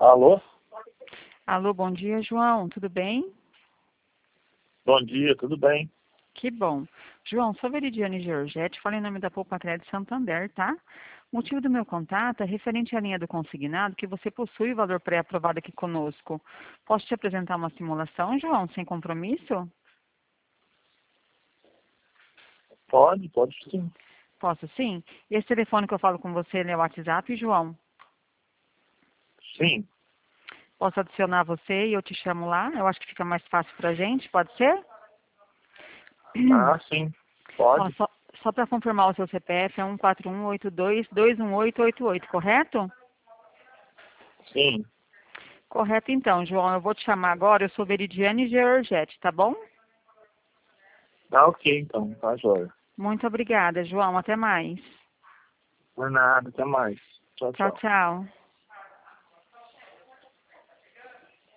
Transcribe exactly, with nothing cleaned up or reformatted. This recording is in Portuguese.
Alô? Alô, bom dia, João. Tudo bem? Bom dia, tudo bem? Que bom. João, sou Veridiane Giorgetti, falo em nome da Poupa Crédito Santander, tá? O motivo do meu contato é referente à linha do consignado que você possui o valor pré-aprovado aqui conosco. Posso te apresentar uma simulação, João, sem compromisso? Pode, pode sim. Posso sim? Esse telefone que eu falo com você ele é o WhatsApp, João? Sim. Posso adicionar você e eu te chamo lá? Eu acho que fica mais fácil pra gente, pode ser? Ah, sim. Ó, Pode? só só para confirmar o seu C P F é um quatro um oito dois, dois um oito oito oito, correto? Sim. Correto então, João. Eu vou te chamar agora, eu sou Veridiane Giorgetti, tá bom? Tá ok, então. Tá jóia. Muito obrigada, João. Até mais. Por nada, até mais. Tchau, Tchau, tchau. tchau.